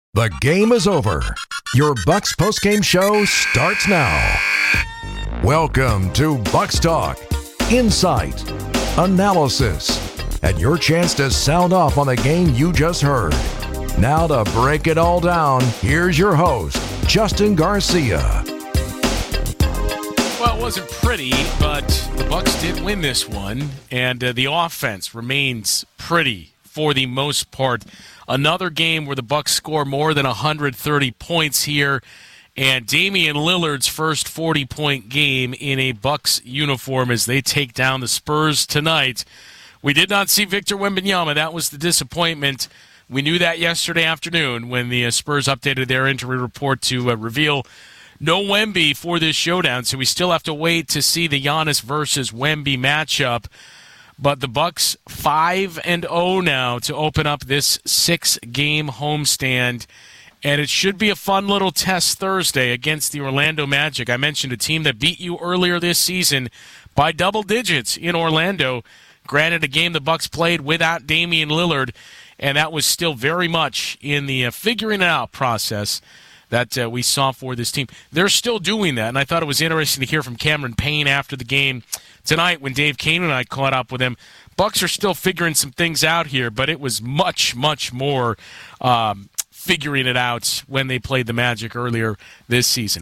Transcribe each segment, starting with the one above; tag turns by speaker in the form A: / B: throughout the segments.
A: The game is over. Your Bucks postgame show starts now. Welcome to Bucks Talk. Insight, analysis, and your chance to sound off on the game you just heard. Now to break it all down, here's your host, Justin Garcia.
B: Well, it wasn't pretty, but the Bucks did win this one, and the offense remains pretty for the most part. Another game where the Bucks score more than 130 points here, and Damian Lillard's first 40-point game in a Bucks uniform as they take down the Spurs tonight. We did not see Victor Wembanyama. That was the disappointment. We knew that yesterday afternoon when the Spurs updated their injury report to reveal no Wemby for this showdown, so we still have to wait to see the Giannis versus Wemby matchup. But the Bucks 5-0 now to open up this 6-game homestand, and it should be a fun little test Thursday against the Orlando Magic. I mentioned a team that beat you earlier this season by double digits in Orlando. Granted, a game the Bucks played without Damian Lillard, and that was still very much in the figuring it out process that we saw for this team. They're still doing that, and I thought it was interesting to hear from Cameron Payne after the game tonight when Dave Kane and I caught up with him. Bucks are still figuring some things out here, but it was much, much more figuring it out when they played the Magic earlier this season.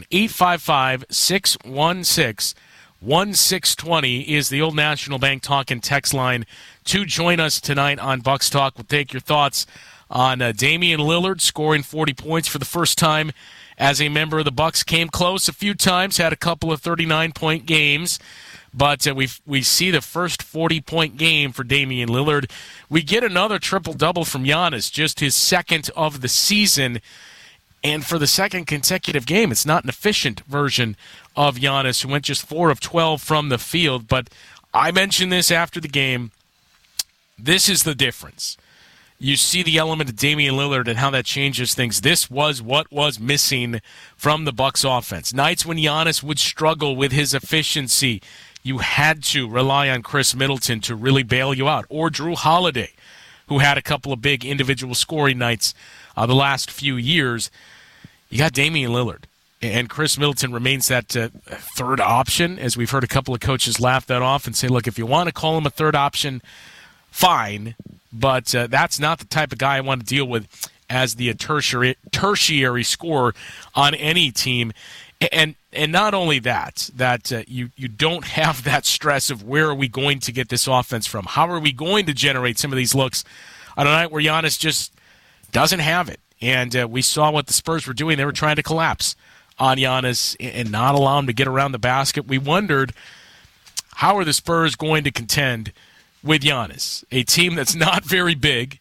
B: 855-616-1620 is the Old National Bank Talk and Text line to join us tonight on Bucks Talk. We'll take your thoughts on Damian Lillard scoring 40 points for the first time as a member of the Bucks. Came close a few times, had a couple of 39-point games, but we see the first 40-point game for Damian Lillard. We get another triple-double from Giannis, just his second of the season, and for the second consecutive game, it's not an efficient version of Giannis, who went just 4 of 12 from the field, but I mentioned this after the game. This is the difference. You see the element of Damian Lillard and how that changes things. This was what was missing from the Bucks offense. Nights when Giannis would struggle with his efficiency, you had to rely on Chris Middleton to really bail you out, or Drew Holiday, who had a couple of big individual scoring nights the last few years. You got Damian Lillard, and Chris Middleton remains that third option, as we've heard a couple of coaches laugh that off and say, look, if you want to call him a third option, fine, but that's not the type of guy I want to deal with as the tertiary scorer on any team. And not only that you don't have that stress of where are we going to get this offense from? How are we going to generate some of these looks on a night where Giannis just doesn't have it? And we saw what the Spurs were doing. They were trying to collapse on Giannis and not allow him to get around the basket. We wondered, how are the Spurs going to contend with Giannis, a team that's not very big,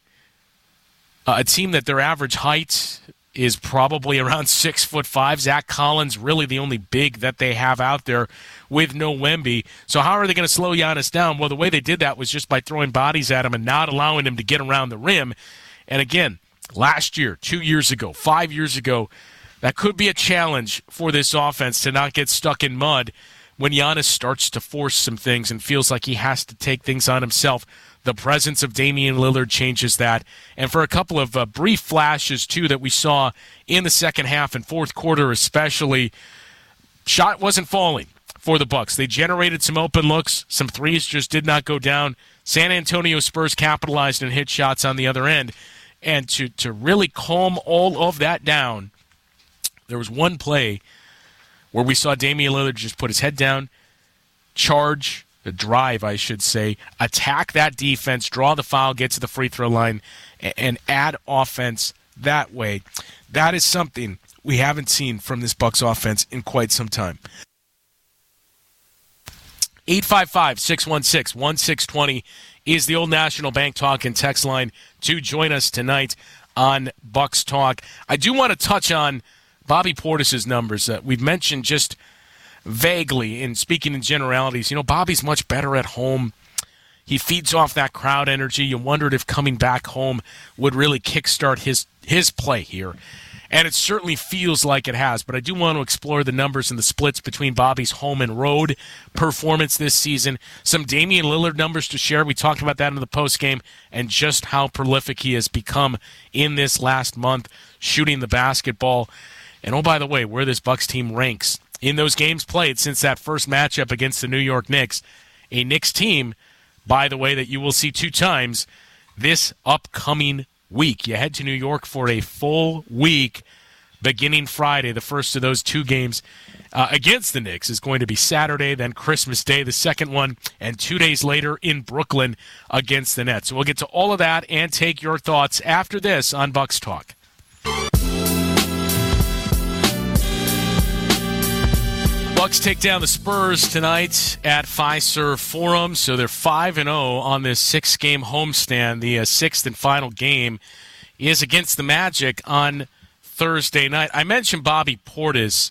B: a team that their average height is probably around 6'5". Zach Collins, really the only big that they have out there with no Wemby. So how are they going to slow Giannis down? Well, the way they did that was just by throwing bodies at him and not allowing him to get around the rim. And again, last year, 2 years ago, 5 years ago, that could be a challenge for this offense to not get stuck in mud when Giannis starts to force some things and feels like he has to take things on himself. The presence of Damian Lillard changes that. And for a couple of brief flashes, too, that we saw in the second half and fourth quarter especially, shot wasn't falling for the Bucks. They generated some open looks. Some threes just did not go down. San Antonio Spurs capitalized and hit shots on the other end. And to really calm all of that down, there was one play where we saw Damian Lillard just put his head down, drive, I should say, attack that defense, draw the foul, get to the free throw line, and add offense that way. That is something we haven't seen from this Bucks offense in quite some time. 855-616-1620 is the Old National Bank Talk and Text line to join us tonight on Bucks Talk. I do want to touch on Bobby Portis's numbers. We've mentioned just vaguely in speaking in generalities, Bobby's much better at home. He feeds off that crowd energy. You wondered if coming back home would really kickstart his play here. And it certainly feels like it has, but I do want to explore the numbers and the splits between Bobby's home and road performance this season. Some Damian Lillard numbers to share. We talked about that in the postgame, and just how prolific he has become in this last month shooting the basketball. And oh, by the way, where this Bucks team ranks in those games played since that first matchup against the New York Knicks. A Knicks team, by the way, that you will see 2 times this upcoming week. You head to New York for a full week beginning Friday. The first of those 2 games against the Knicks is going to be Saturday, then Christmas Day, the second one, and 2 days later in Brooklyn against the Nets. So we'll get to all of that and take your thoughts after this on Bucks Talk. Bucks take down the Spurs tonight at Fiserv Forum, so they're 5-0 on this 6-game homestand. The 6th and final game is against the Magic on Thursday night. I mentioned Bobby Portis,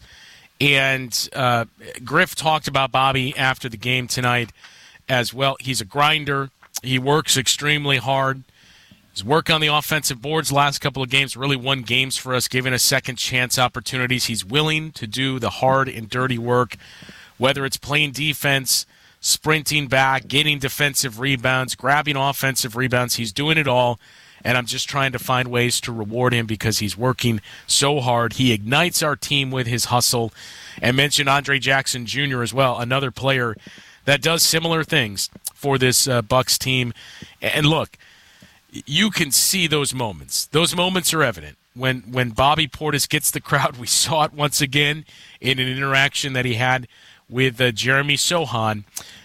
B: and Griff talked about Bobby after the game tonight as well. He's a grinder. He works extremely hard. His work on the offensive boards last couple of games really won games for us, giving us second chance opportunities. He's willing to do the hard and dirty work, whether it's playing defense, sprinting back, getting defensive rebounds, grabbing offensive rebounds. He's doing it all, and I'm just trying to find ways to reward him because he's working so hard. He ignites our team with his hustle. And mentioned Andre Jackson Jr. as well, another player that does similar things for this Bucks team. And look, you can see those moments. Those moments are evident. When Bobby Portis gets the crowd, we saw it once again in an interaction that he had with Jeremy Sohan.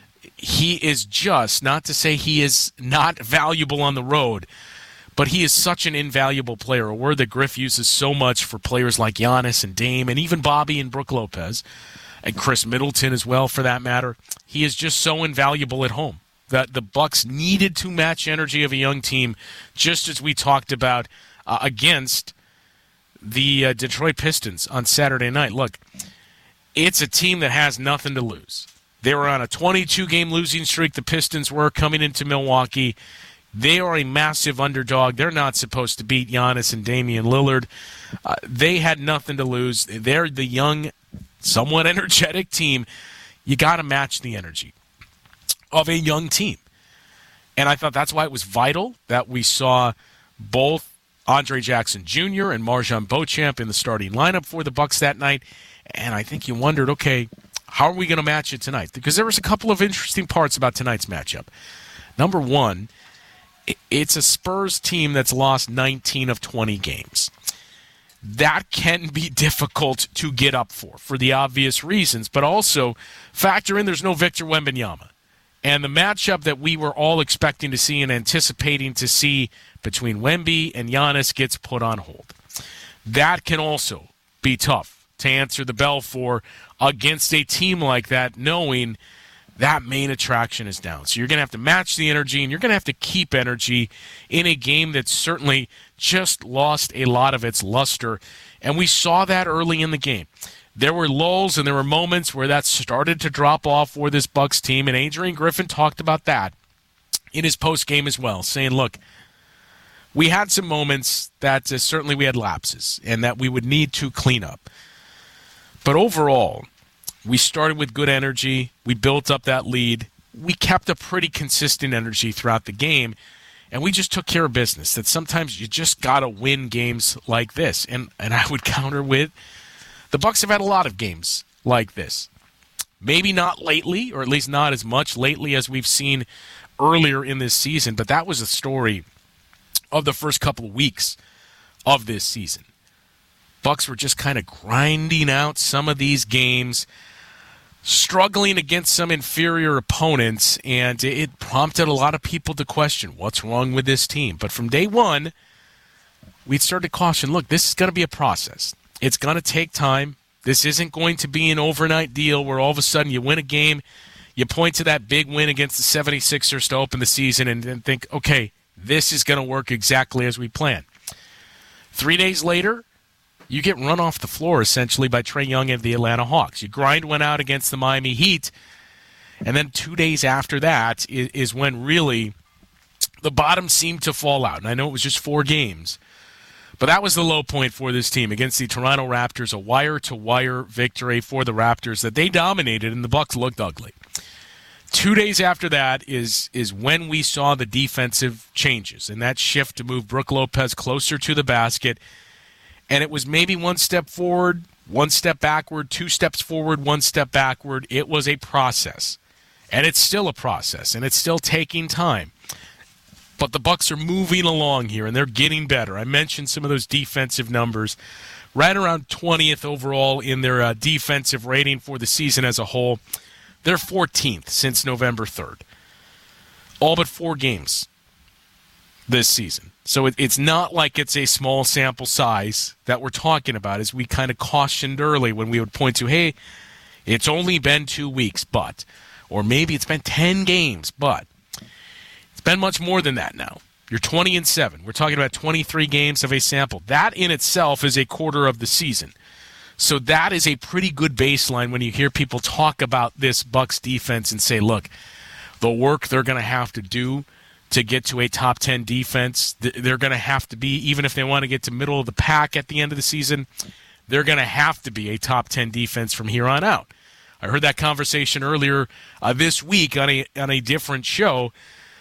B: He is just, not to say he is not valuable on the road, but he is such an invaluable player, a word that Griff uses so much for players like Giannis and Dame and even Bobby and Brook Lopez and Chris Middleton as well, for that matter. He is just so invaluable at home. That the Bucks needed to match energy of a young team, just as we talked about against the Detroit Pistons on Saturday night. Look, it's a team that has nothing to lose. They were on a 22-game losing streak, the Pistons were, coming into Milwaukee. They are a massive underdog. They're not supposed to beat Giannis and Damian Lillard. They had nothing to lose. They're the young, somewhat energetic team. You got to match the energy of a young team. And I thought that's why it was vital that we saw both Andre Jackson Jr. and MarJon Beauchamp in the starting lineup for the Bucks that night. And I think you wondered, okay, how are we going to match it tonight? Because there was a couple of interesting parts about tonight's matchup. Number one, it's a Spurs team that's lost 19 of 20 games. That can be difficult to get up for the obvious reasons, but also factor in there's no Victor Wembanyama. And the matchup that we were all expecting to see and anticipating to see between Wemby and Giannis gets put on hold. That can also be tough to answer the bell for against a team like that, knowing that main attraction is down. So you're going to have to match the energy, and you're going to have to keep energy in a game that certainly just lost a lot of its luster. And we saw that early in the game. There were lulls and there were moments where that started to drop off for this Bucks team, and Adrian Griffin talked about that in his post-game as well, saying, look, we had some moments that certainly we had lapses and that we would need to clean up. But overall, we started with good energy. We built up that lead. We kept a pretty consistent energy throughout the game, and we just took care of business. That sometimes you just got to win games like this. And I would counter with, the Bucks have had a lot of games like this. Maybe not lately, or at least not as much lately as we've seen earlier in this season, but that was the story of the first couple of weeks of this season. Bucks were just kind of grinding out some of these games, struggling against some inferior opponents, and it prompted a lot of people to question what's wrong with this team. But from day one, we started to caution, look, this is going to be a process. It's going to take time. This isn't going to be an overnight deal where all of a sudden you win a game, you point to that big win against the 76ers to open the season and think, okay, this is going to work exactly as we planned. 3 days later, you get run off the floor essentially by Trae Young and the Atlanta Hawks. You grind one out against the Miami Heat, and then 2 days after that is when really the bottom seemed to fall out. And I know it was just 4 games, But that was the low point for this team against the Toronto Raptors, a wire-to-wire victory for the Raptors that they dominated, and the Bucks looked ugly. 2 days after that is when we saw the defensive changes and that shift to move Brook Lopez closer to the basket. And it was maybe one step forward, one step backward, 2 steps forward, 1 step backward. It was a process. And it's still a process, and it's still taking time. But the Bucks are moving along here, and they're getting better. I mentioned some of those defensive numbers. Right around 20th overall in their defensive rating for the season as a whole. They're 14th since November 3rd. All but 4 games this season. So it's not like it's a small sample size that we're talking about, as we kind of cautioned early when we would point to, hey, it's only been 2 weeks, but, or maybe it's been 10 games, but. It's been much more than that now. You're 20-7. We're talking about 23 games of a sample. That in itself is a quarter of the season. So that is a pretty good baseline when you hear people talk about this Bucks defense and say, look, the work they're going to have to do to get to a top 10 defense, they're going to have to be, even if they want to get to middle of the pack at the end of the season, they're going to have to be a top 10 defense from here on out. I heard that conversation earlier this week on a different show.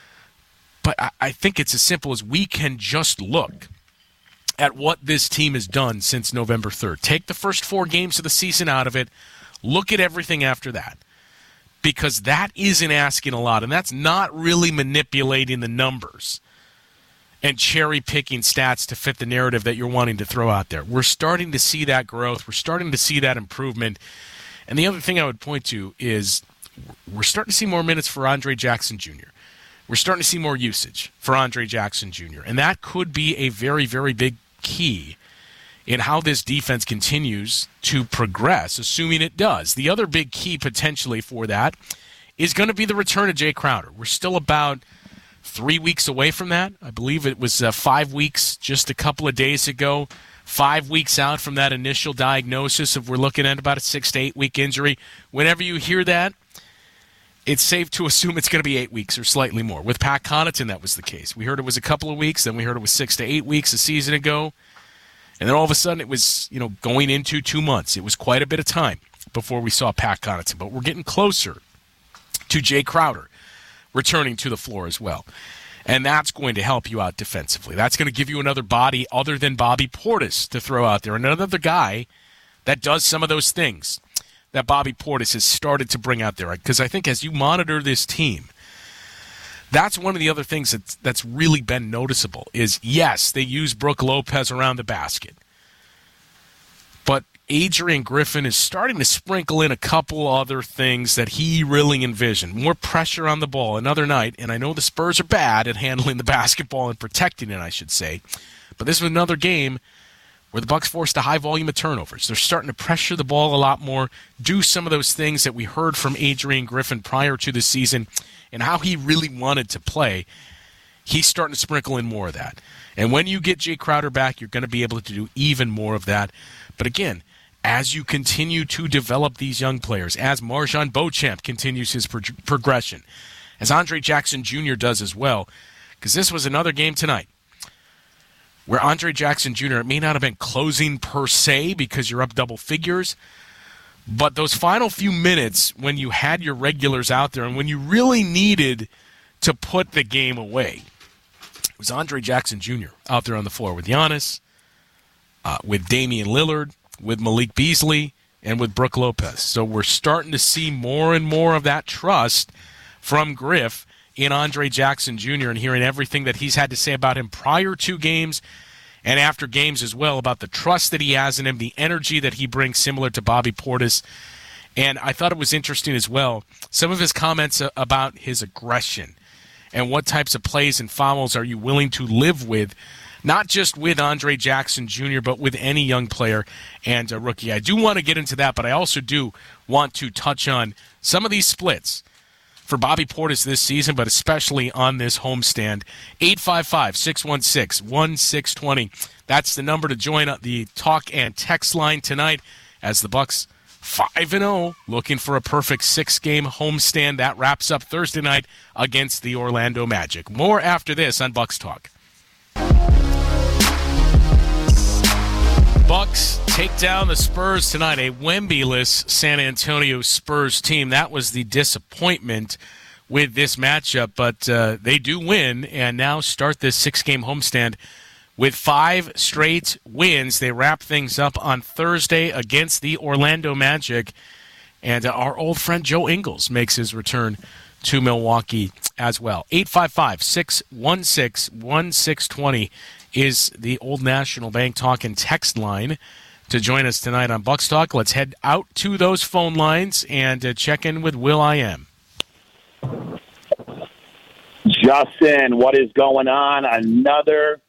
B: But I think it's as simple as we can just look at what this team has done since November 3rd. Take the first 4 games of the season out of it. Look at everything after that. Because that isn't asking a lot, and that's not really manipulating the numbers and cherry-picking stats to fit the narrative that you're wanting to throw out there. We're starting to see that growth. We're starting to see that improvement. And the other thing I would point to is we're starting to see more minutes for Andre Jackson Jr. We're starting to see more usage for Andre Jackson Jr., and that could be a very, very big key in how this defense continues to progress, assuming it does. The other big key potentially for that is going to be the return of Jay Crowder. We're still about 3 weeks away from that. I believe it was 5 weeks just a couple of days ago. 5 weeks out from that initial diagnosis of we're looking at about a 6 to 8 week injury. Whenever you hear that, it's safe to assume it's going to be 8 weeks or slightly more. With Pat Connaughton, that was the case. We heard it was a couple of weeks, then we heard it was 6 to 8 weeks a season ago. And then all of a sudden it was, going into 2 months. It was quite a bit of time before we saw Pat Connaughton. But we're getting closer to Jay Crowder returning to the floor as well. And that's going to help you out defensively. That's going to give you another body other than Bobby Portis to throw out there. Another guy that does some of those things that Bobby Portis has started to bring out there. Because I think as you monitor this team, that's one of the other things that's really been noticeable is, yes, they use Brook Lopez around the basket. But Adrian Griffin is starting to sprinkle in a couple other things that he really envisioned. More pressure on the ball another night, and I know the Spurs are bad at handling the basketball and protecting it, I should say. But this was another game where the Bucks forced a high volume of turnovers. They're starting to pressure the ball a lot more, do some of those things that we heard from Adrian Griffin prior to the season and how he really wanted to play. He's starting to sprinkle in more of that. And when you get Jay Crowder back, you're going to be able to do even more of that. But again, as you continue to develop these young players, as MarJon Beauchamp continues his progression, as Andre Jackson Jr. does as well, because this was another game tonight where Andre Jackson Jr., it may not have been closing per se because you're up double figures, but those final few minutes when you had your regulars out there and when you really needed to put the game away, it was Andre Jackson Jr. out there on the floor with Giannis, with Damian Lillard, with Malik Beasley, and with Brook Lopez. So we're starting to see more and more of that trust from Griff in Andre Jackson Jr. and hearing everything that he's had to say about him prior to games and after games as well, about the trust that he has in him, the energy that he brings, similar to Bobby Portis. And I thought it was interesting as well, some of his comments about his aggression and what types of plays and fouls are you willing to live with, not just with Andre Jackson Jr., but with any young player and a rookie. I do want to get into that, but I also do want to touch on some of these splits for Bobby Portis this season, but especially on this homestand. 855-616-1620. That's the number to join the talk and text line tonight as the Bucks 5-0, looking for a perfect 6-game homestand. That wraps up Thursday night against the Orlando Magic. More after this on Bucks Talk. Bucks take down the Spurs tonight, a Wemby-less San Antonio Spurs team. That was the disappointment with this matchup, but they do win and now start this 6-game homestand with 5 straight wins. They wrap things up on Thursday against the Orlando Magic, and our old friend Joe Ingles makes his return to Milwaukee as well. 855-616-1620 is the Old National Bank Talk and text line to join us tonight on Bucks Talk. Let's head out to those phone lines and check in with Will I Am.
C: Justin, what is going on? Another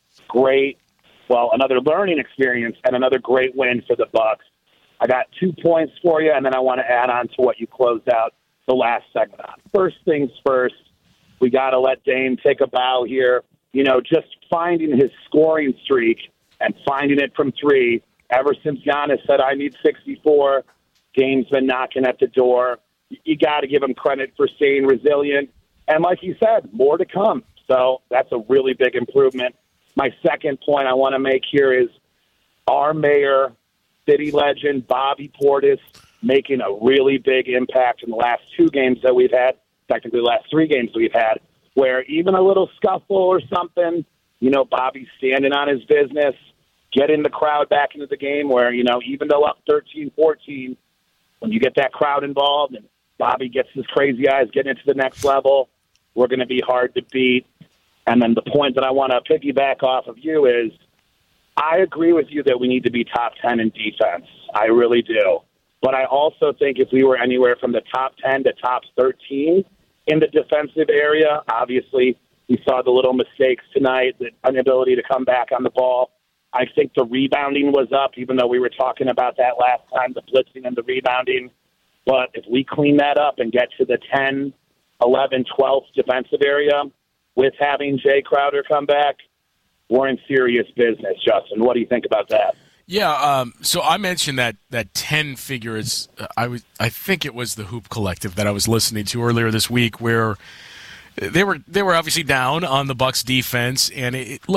C: learning experience and another great win for the Bucks. I got 2 points for you, and then I want to add on to what you closed out the last segment on. First things first, we got to let Dame take a bow here. You know, just finding his scoring streak and finding it from 3. Ever since Giannis said, I need 64, Dame's been knocking at the door. You got to give him credit for staying resilient. And like you said, more to come. So that's a really big improvement. My second point I want to make here is our mayor, city legend, Bobby Portis, making a really big impact in the last 2 games that we've had, technically the last 3 games we've had, where even a little scuffle or something, you know, Bobby's standing on his business, getting the crowd back into the game where, you know, even though up 13-14, when you get that crowd involved and Bobby gets his crazy eyes getting into the next level, we're going to be hard to beat. And then the point that I want to piggyback off of you is I agree with you that we need to be top 10 in defense. I really do. But I also think if we were anywhere from the top 10 to top 13 in the defensive area, obviously we saw the little mistakes tonight, the inability to come back on the ball. I think the rebounding was up, even though we were talking about that last time, the blitzing and the rebounding. But if we clean that up and get to the 10, 11, 12th defensive area with having Jay Crowder come back, we're in serious business, Justin. What do you think about that?
B: Yeah, so I mentioned that 10 figure is I think it was the Hoop Collective that I was listening to earlier this week, where they were obviously down on the Bucks defense, and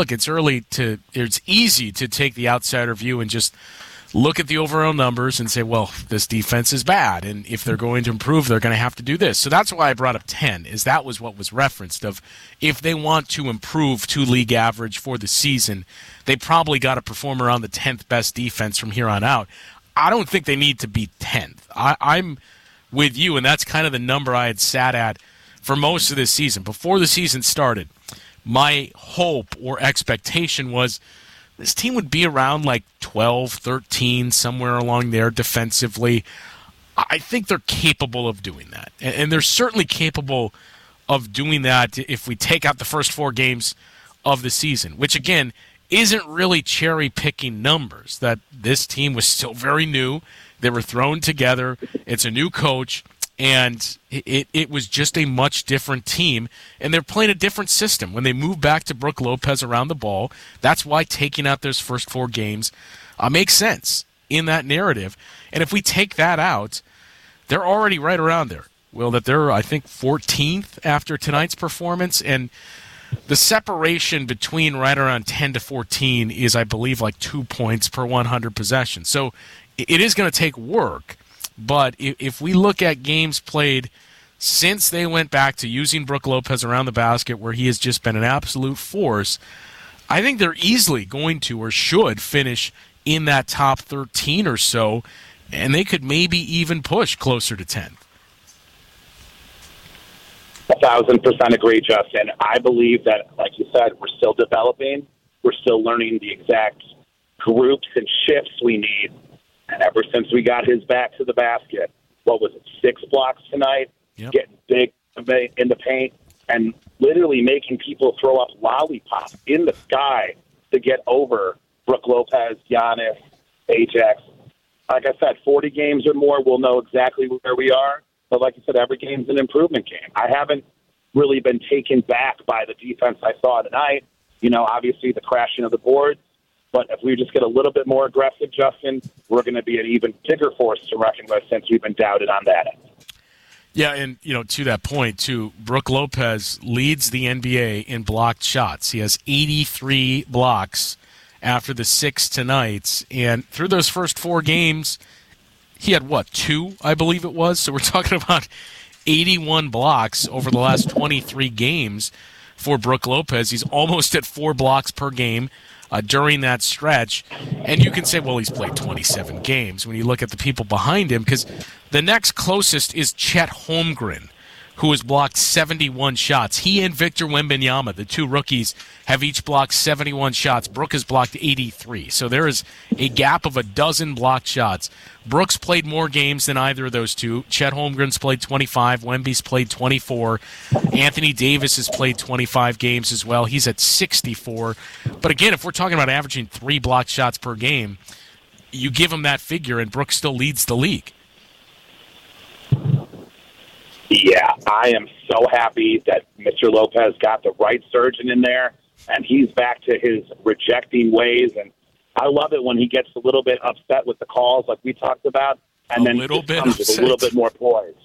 B: it's easy to take the outsider view and just look at the overall numbers and say, well, this defense is bad, and if they're going to improve, they're going to have to do this. So that's why I brought up 10, is that was what was referenced of if they want to improve to league average for the season, they probably got to perform around the 10th best defense from here on out. I don't think they need to be 10th. I'm with you, and that's kind of the number I had sat at for most of this season. Before the season started, my hope or expectation was this team would be around like 12, 13, somewhere along there defensively. I think they're capable of doing that. And they're certainly capable of doing that if we take out the first 4 games of the season, which, again, isn't really cherry-picking numbers. That this team was still very new. They were thrown together. It's a new coach. And it was just a much different team, and they're playing a different system. When they move back to Brook Lopez around the ball, that's why taking out those first 4 games makes sense in that narrative. And if we take that out, they're already right around there. Well, that they're, I think, 14th after tonight's performance, and the separation between right around 10 to 14 is, I believe, like 2 points per 100 possessions. So it is going to take work. But if we look at games played since they went back to using Brook Lopez around the basket, where he has just been an absolute force, I think they're easily going to or should finish in that top 13 or so, and they could maybe even push closer to 10.
C: 1,000% agree, Justin. I believe that, like you said, we're still developing. We're still learning the exact groups and shifts we need. And ever since we got his back to the basket, what was it, 6 blocks tonight?
B: Yep.
C: Getting big in the paint and literally making people throw up lollipops in the sky to get over Brook Lopez, Giannis, Ajax. Like I said, 40 games or more, we'll know exactly where we are. But like you said, every game's an improvement game. I haven't really been taken back by the defense I saw tonight. You know, obviously the crashing of the boards. But if we just get a little bit more aggressive, Justin, we're going to be an even bigger force to reckon with since we've been doubted on that end.
B: Yeah, and, you know, to that point, too, Brook Lopez leads the NBA in blocked shots. He has 83 blocks after the 6 tonight. And through those first 4 games, he had, 2, I believe it was? So we're talking about 81 blocks over the last 23 games for Brook Lopez. He's almost at 4 blocks per game during that stretch. And you can say, well, he's played 27 games when you look at the people behind him, because the next closest is Chet Holmgren, who has blocked 71 shots. He and Victor Wembanyama, the 2 rookies, have each blocked 71 shots. Brook has blocked 83. So there is a gap of a dozen blocked shots. Brook's played more games than either of those 2. Chet Holmgren's played 25. Wemby's played 24. Anthony Davis has played 25 games as well. He's at 64. But again, if we're talking about averaging 3 blocked shots per game, you give him that figure, and Brook still leads the league.
C: Yeah, I am so happy that Mr. Lopez got the right surgeon in there, and he's back to his rejecting ways. And I love it when he gets a little bit upset with the calls, like we talked about, and then comes with a little bit more poise.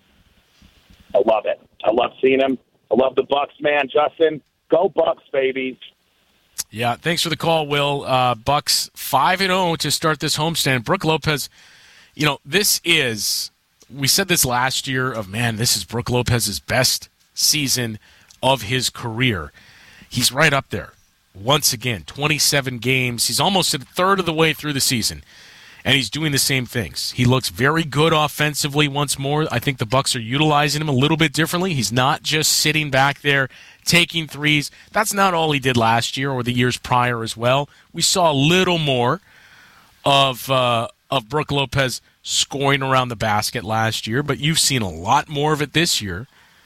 C: I love it. I love seeing him. I love the Bucks, man. Justin, go Bucks, baby.
B: Yeah, thanks for the call, Will. Bucks 5-0 to start this homestand. Brook Lopez, this is... We said this last year this is Brook Lopez's best season of his career. He's right up there. Once again, 27 games. He's almost a third of the way through the season, and he's doing the same things. He looks very good offensively once more. I think the Bucks are utilizing him a little bit differently. He's not just sitting back there taking threes. That's not all he did last year or the years prior as well. We saw a little more of Brook Lopez scoring around the basket last year, but you've seen a lot more of it this year.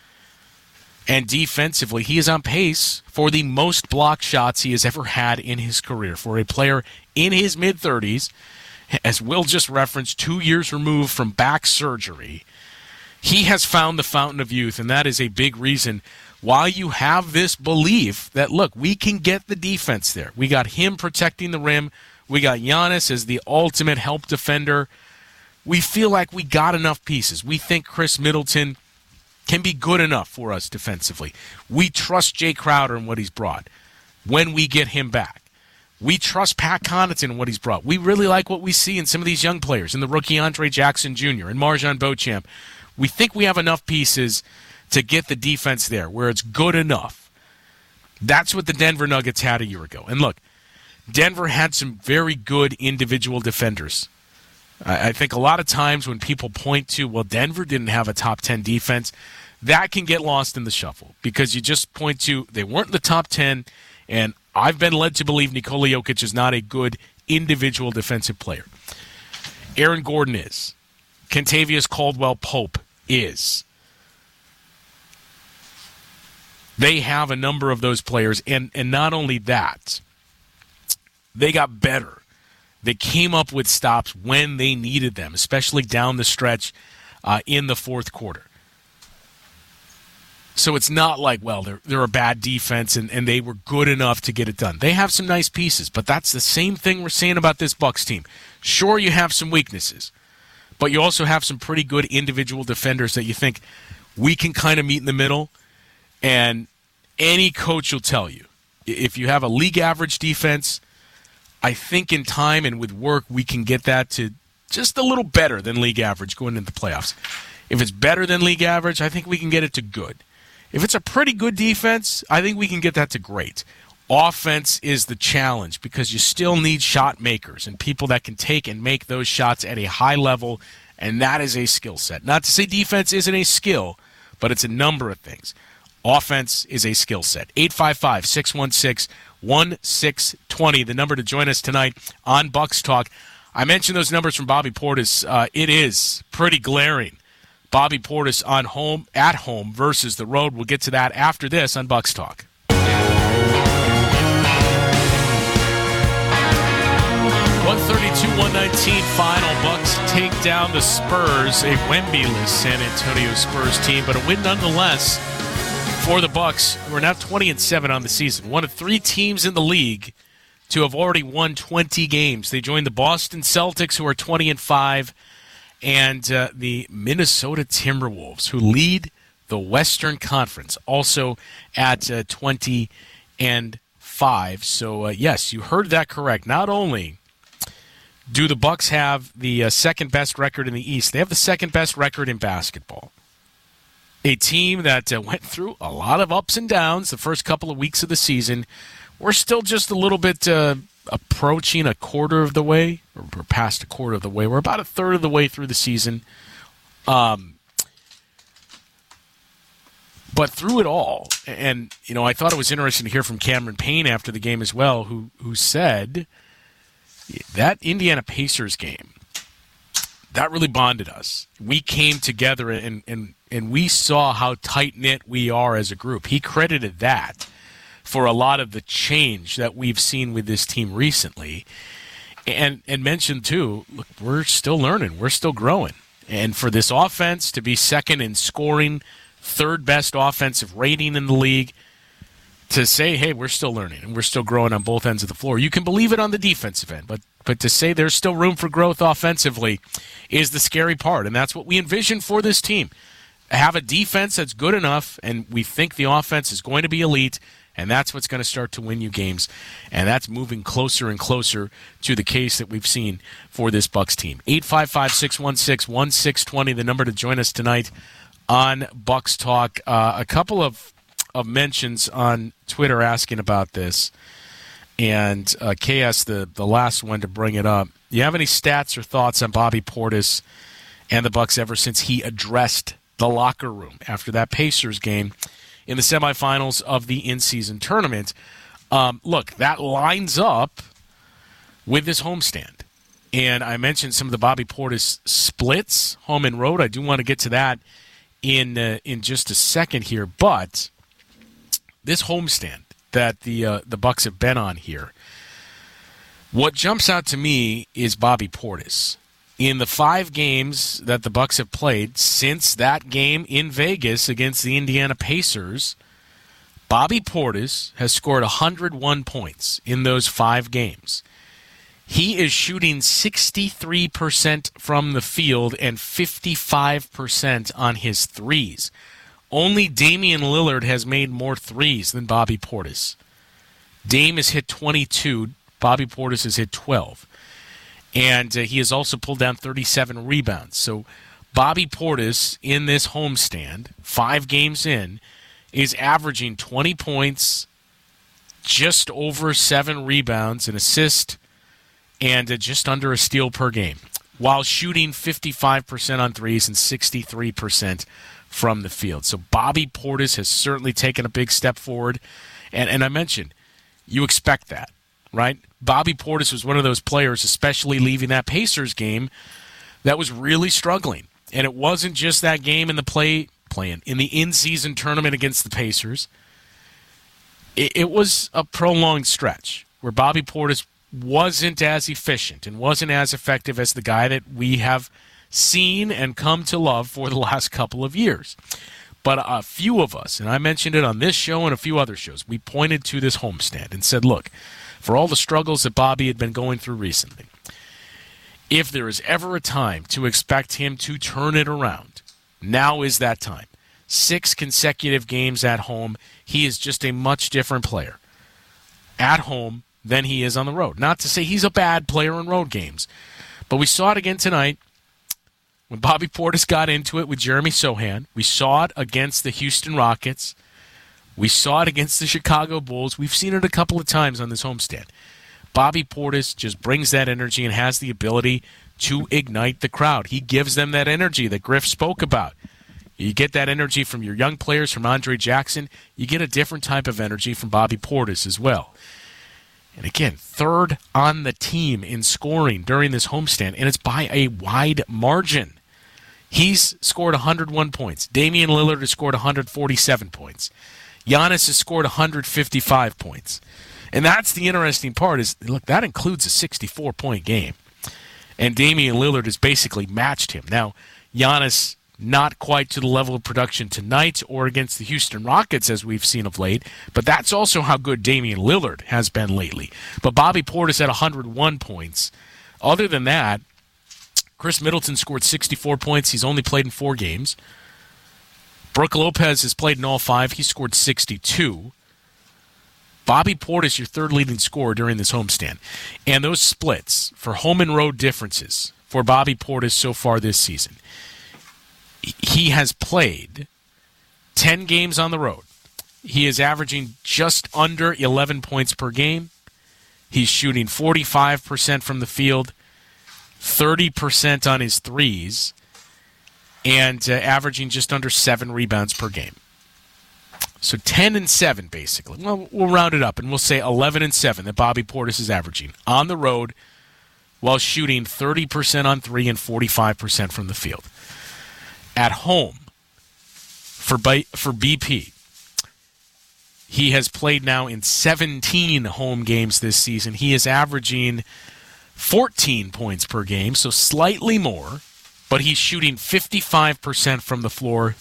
B: And defensively, he is on pace for the most block shots he has ever had in his career. For a player in his mid-30s, as Will just referenced, 2 years removed from back surgery, he has found the fountain of youth, and that is a big reason why you have this belief that, look, we can get the defense there. We got him protecting the rim. We got Giannis as the ultimate help defender. We feel like we got enough pieces. We think Chris Middleton can be good enough for us defensively. We trust Jay Crowder and what he's brought when we get him back. We trust Pat Connaughton and what he's brought. We really like what we see in some of these young players, in the rookie Andre Jackson Jr. and MarJon Beauchamp. We think we have enough pieces to get the defense there where it's good enough. That's what the Denver Nuggets had a year ago. And look, Denver had some very good individual defenders. I think a lot of times when people point to, well, Denver didn't have a top 10 defense, that can get lost in the shuffle because you just point to they weren't in the top 10, and I've been led to believe Nikola Jokic is not a good individual defensive player. Aaron Gordon is. Kentavious Caldwell-Pope is. They have a number of those players, and not only that, they got better. They came up with stops when they needed them, especially down the stretch in the fourth quarter. So it's not like, well, they're a bad defense and they were good enough to get it done. They have some nice pieces, but that's the same thing we're saying about this Bucks team. Sure, you have some weaknesses, but you also have some pretty good individual defenders that you think we can kind of meet in the middle. And any coach will tell you, if you have a league average defense, I think in time and with work, we can get that to just a little better than league average going into the playoffs. If it's better than league average, I think we can get it to good. If it's a pretty good defense, I think we can get that to great. Offense is the challenge because you still need shot makers and people that can take and make those shots at a high level, and that is a skill set. Not to say defense isn't a skill, but it's a number of things. Offense is a skill set. 855-616-1620, the number to join us tonight on Bucks Talk. I mentioned those numbers from Bobby Portis. It is pretty glaring. Bobby Portis at home versus the road. We'll get to that after this on Bucks Talk. 132-119 final. Bucks take down the Spurs, a Wemby-less San Antonio Spurs team, but a win nonetheless for the Bucks, who are now 20-7 on the season. One of 3 teams in the league to have already won 20 games. They joined the Boston Celtics, who are 20-5, and the Minnesota Timberwolves, who lead the Western Conference, also at 20-5. 5. So, yes, you heard that correct. Not only do the Bucks have the second-best record in the East, they have the second-best record in basketball. A team that went through a lot of ups and downs the first couple of weeks of the season. We're still just a little bit approaching a quarter of the way, or we're past a quarter of the way. We're about a third of the way through the season. But through it all, and I thought it was interesting to hear from Cameron Payne after the game as well, who said that Indiana Pacers game, that really bonded us. We came together and we saw how tight-knit we are as a group. He credited that for a lot of the change that we've seen with this team recently. And mentioned, too, look, we're still learning. We're still growing. And for this offense to be second in scoring, third best offensive rating in the league, to say, hey, we're still learning and we're still growing on both ends of the floor. You can believe it on the defensive end, but to say there's still room for growth offensively is the scary part, and that's what we envision for this team. Have a defense that's good enough, and we think the offense is going to be elite, and that's what's going to start to win you games, and that's moving closer and closer to the case that we've seen for this Bucks team. 855-616-1620, the number to join us tonight on Bucks Talk. A couple of mentions on Twitter asking about this, and KS, the last one to bring it up. Do you have any stats or thoughts on Bobby Portis and the Bucks ever since he addressed the locker room after that Pacers game in the semifinals of the in-season tournament? Look, that lines up with this homestand. And I mentioned some of the Bobby Portis splits, home and road. I do want to get to that in just a second here, but this homestand that the Bucks have been on here, what jumps out to me is Bobby Portis. In the 5 games that the Bucks have played since that game in Vegas against the Indiana Pacers, Bobby Portis has scored 101 points in those 5 games. He is shooting 63% from the field and 55% on his threes. Only Damian Lillard has made more threes than Bobby Portis. Dame has hit 22. Bobby Portis has hit 12. And he has also pulled down 37 rebounds. So Bobby Portis in this homestand, 5 games in, is averaging 20 points, just over 7 rebounds, an assist, and just under a steal per game, while shooting 55% on threes and 63% from the field. So Bobby Portis has certainly taken a big step forward. And I mentioned, you expect that, right? Bobby Portis was one of those players, especially leaving that Pacers game, that was really struggling. And it wasn't just that game in the in the in-season tournament against the Pacers. It was a prolonged stretch where Bobby Portis wasn't as efficient and wasn't as effective as the guy that we have seen and come to love for the last couple of years. But a few of us, and I mentioned it on this show and a few other shows, we pointed to this homestand and said, look, for all the struggles that Bobby had been going through recently, if there is ever a time to expect him to turn it around, now is that time. 6 consecutive games at home, he is just a much different player at home than he is on the road. Not to say he's a bad player in road games, but we saw it again tonight when Bobby Portis got into it with Jeremy Sohan. We saw it against the Houston Rockets. We saw it against the Chicago Bulls. We've seen it a couple of times on this homestand. Bobby Portis just brings that energy and has the ability to ignite the crowd. He gives them that energy that Griff spoke about. You get that energy from your young players, from Andre Jackson. You get a different type of energy from Bobby Portis as well. And again, 3rd on the team in scoring during this homestand, and it's by a wide margin. He's scored 101 points. Damian Lillard has scored 147 points. Giannis has scored 155 points. And that's the interesting part is, look, that includes a 64-point game. And Damian Lillard has basically matched him. Now, Giannis not quite to the level of production tonight or against the Houston Rockets as we've seen of late, but that's also how good Damian Lillard has been lately. But Bobby Portis at 101 points. Other than that, Chris Middleton scored 64 points. He's only played in 4 games. Brook Lopez has played in all 5. He scored 62. Bobby Portis, your third leading scorer during this homestand. And those splits for home and road differences for Bobby Portis so far this season. He has played 10 games on the road. He is averaging just under 11 points per game. He's shooting 45% from the field, 30% on his threes, and averaging just under 7 rebounds per game. So 10 and 7, basically. Well, we'll round it up, and we'll say 11 and 7 that Bobby Portis is averaging on the road while shooting 30% on 3 and 45% from the field. At home, for BP, he has played now in 17 home games this season. He is averaging 14 points per game, so slightly more, but he's shooting 55% from the floor,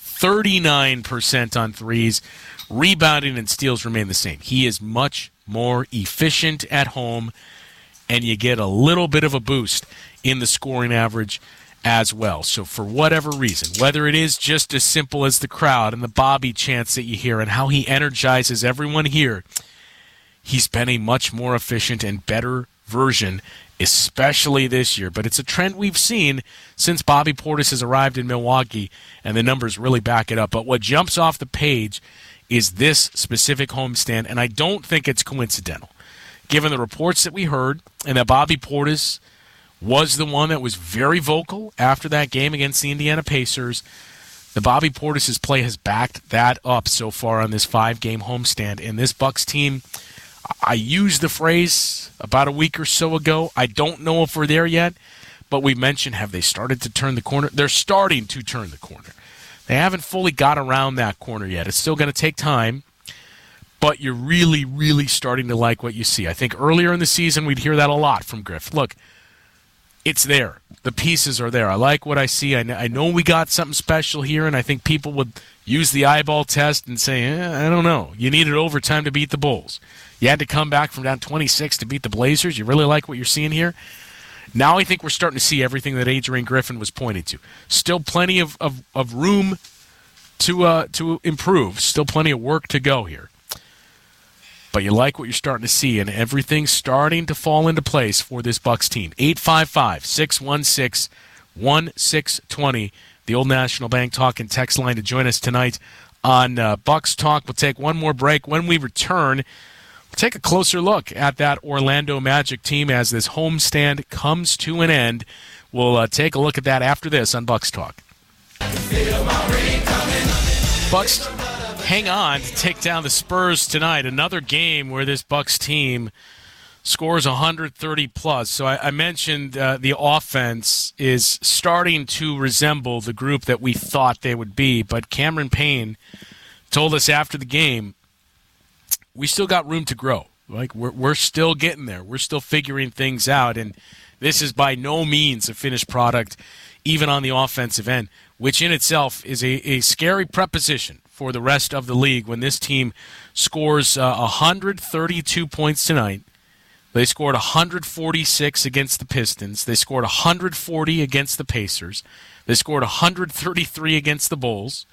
B: 39% on threes. Rebounding and steals remain the same. He is much more efficient at home, and you get a little bit of a boost in the scoring average as well. So for whatever reason, whether it is just as simple as the crowd and the Bobby chants that you hear and how he energizes everyone here, he's been a much more efficient and better version, especially this year. But it's a trend we've seen since Bobby Portis has arrived in Milwaukee, and the numbers really back it up. But what jumps off the page is this specific homestand, and I don't think it's coincidental, given the reports that we heard and that Bobby Portis was the one that was very vocal after that game against the Indiana Pacers. The Bobby Portis' play has backed that up so far on this 5-game homestand. And this Bucks team, I used the phrase about a week or so ago. I don't know if we're there yet, but we mentioned, have they started to turn the corner? They're starting to turn the corner. They haven't fully got around that corner yet. It's still going to take time, but you're really, really starting to like what you see. I think earlier in the season we'd hear that a lot from Griff. Look, it's there. The pieces are there. I like what I see. I know we got something special here, and I think people would use the eyeball test and say, I don't know. You needed overtime to beat the Bulls. You had to come back from down 26 to beat the Blazers. You really like what you're seeing here? Now I think we're starting to see everything that Adrian Griffin was pointing to. Still plenty of room to improve. Still plenty of work to go here. But you like what you're starting to see, and everything's starting to fall into place for this Bucks team. 855-616-1620, the Old National Bank Talk and text line to join us tonight on Bucks Talk. We'll take one more break. When we return, we'll take a closer look at that Orlando Magic team as this homestand comes to an end. We'll take a look at that after this on Bucks Talk. Bucks hang on to take down the Spurs tonight. Another game where this Bucks team scores 130+. So I mentioned the offense is starting to resemble the group that we thought they would be. But Cameron Payne told us after the game, we still got room to grow. Like we're still getting there. We're still figuring things out. And this is by no means a finished product, even on the offensive end, which in itself is a scary preposition for the rest of the league. When this team scores 132 points tonight, they scored 146 against the Pistons. They scored 140 against the Pacers. They scored 133 against the Bulls.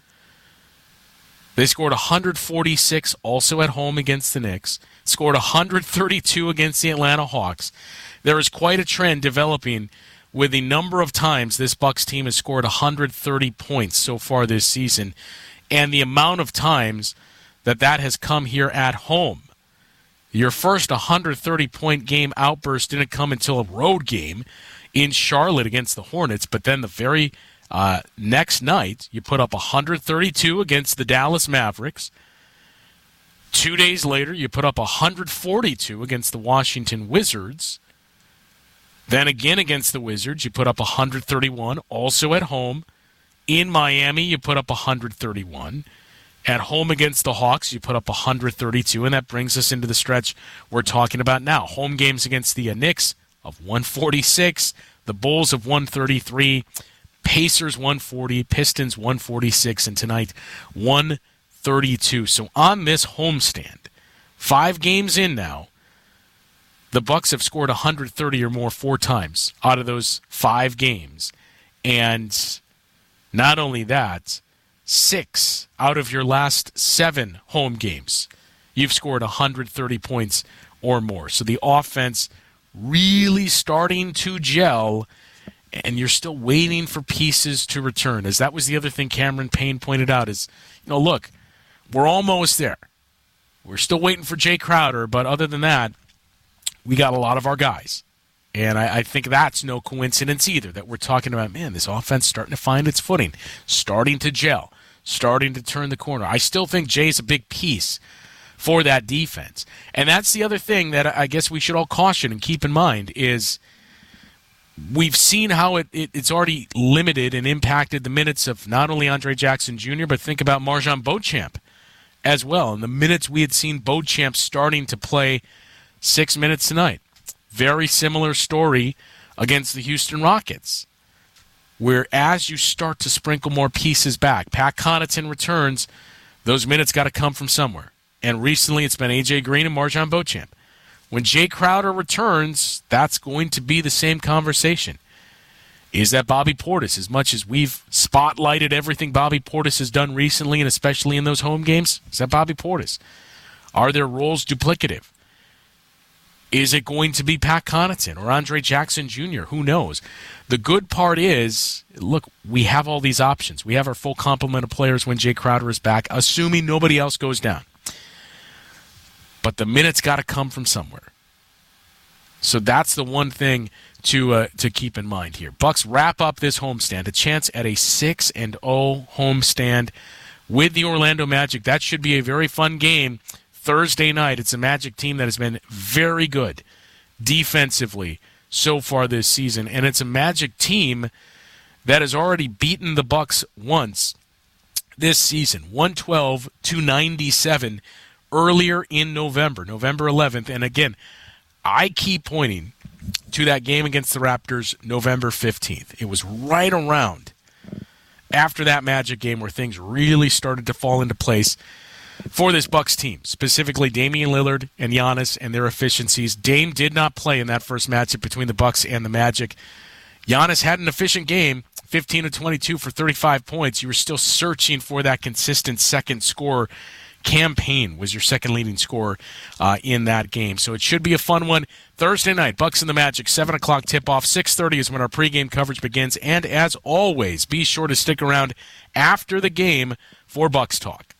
B: They scored 146 also at home against the Knicks. Scored 132 against the Atlanta Hawks. There is quite a trend developing with the number of times this Bucks team has scored 130 points so far this season, and the amount of times that has come here at home. Your first 130-point game outburst didn't come until a road game in Charlotte against the Hornets, but then the very next night, you put up 132 against the Dallas Mavericks. 2 days later, you put up 142 against the Washington Wizards. Then again against the Wizards, you put up 131, also at home. In Miami, you put up 131. At home against the Hawks, you put up 132, and that brings us into the stretch we're talking about now. Home games against the Knicks of 146, the Bulls of 133, Pacers 140, Pistons 146, and tonight 132. So on this homestand, 5 games in now, the Bucks have scored 130 or more 4 times out of those 5 games. And not only that, 6 out of your last 7 home games, you've scored 130 points or more. So the offense really starting to gel, and you're still waiting for pieces to return. As that was the other thing Cameron Payne pointed out is, look, we're almost there. We're still waiting for Jay Crowder, but other than that, we got a lot of our guys. And I think that's no coincidence either, that we're talking about, man, this offense starting to find its footing, starting to gel, starting to turn the corner. I still think Jay's a big piece for that defense. And that's the other thing that I guess we should all caution and keep in mind is we've seen how it's already limited and impacted the minutes of not only Andre Jackson Jr., but think about MarJon Beauchamp as well. And the minutes we had seen Beauchamp starting to play 6 minutes tonight. Very similar story against the Houston Rockets, where as you start to sprinkle more pieces back, Pat Connaughton returns, those minutes got to come from somewhere. And recently it's been A.J. Green and MarJon Beauchamp. When Jay Crowder returns, that's going to be the same conversation. Is that Bobby Portis? As much as we've spotlighted everything Bobby Portis has done recently, and especially in those home games, is that Bobby Portis? Are their roles duplicative? Is it going to be Pat Connaughton or Andre Jackson Jr.? Who knows? The good part is, look, we have all these options. We have our full complement of players when Jay Crowder is back, assuming nobody else goes down. But the minutes got to come from somewhere. So that's the one thing to keep in mind here. Bucks wrap up this homestand, a chance at a 6-0 homestand with the Orlando Magic. That should be a very fun game Thursday night. It's a Magic team that has been very good defensively so far this season, and it's a Magic team that has already beaten the Bucks once this season, 112-97 earlier in November 11th. And again, I keep pointing to that game against the Raptors November 15th. It was right around after that Magic game where things really started to fall into place for this Bucks team, specifically Damian Lillard and Giannis and their efficiencies. Dame did not play in that first matchup between the Bucks and the Magic. Giannis had an efficient game, 15 of 22 for 35 points. You were still searching for that consistent second scorer. Cam Payne was your second leading scorer in that game. So it should be a fun one. Thursday night, Bucks and the Magic, 7 o'clock tip-off. 6:30 is when our pregame coverage begins. And as always, be sure to stick around after the game for Bucks Talk.